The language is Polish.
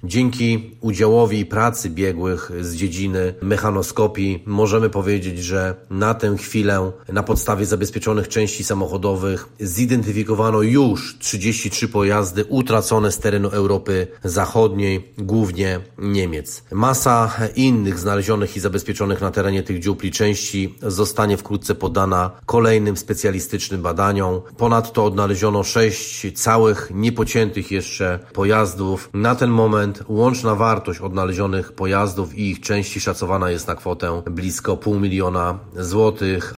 Dzięki udziałowi i pracy biegłych z dziedziny mechanoskopii możemy powiedzieć, że na tę chwilę na podstawie zabezpieczonych części samochodowych zidentyfikowano już 33 pojazdy utracone z terenu Europy Zachodniej, głównie Niemiec. Masa innych znalezionych i zabezpieczonych na terenie tych dziupli części zostanie wkrótce poddana kolejnym specjalistycznym badaniom. Ponadto odnaleziono 6 całych, niepociętych jeszcze pojazdów. Na ten moment łączna wartość odnalezionych pojazdów i ich części szacowana jest na kwotę blisko 500 000 złotych.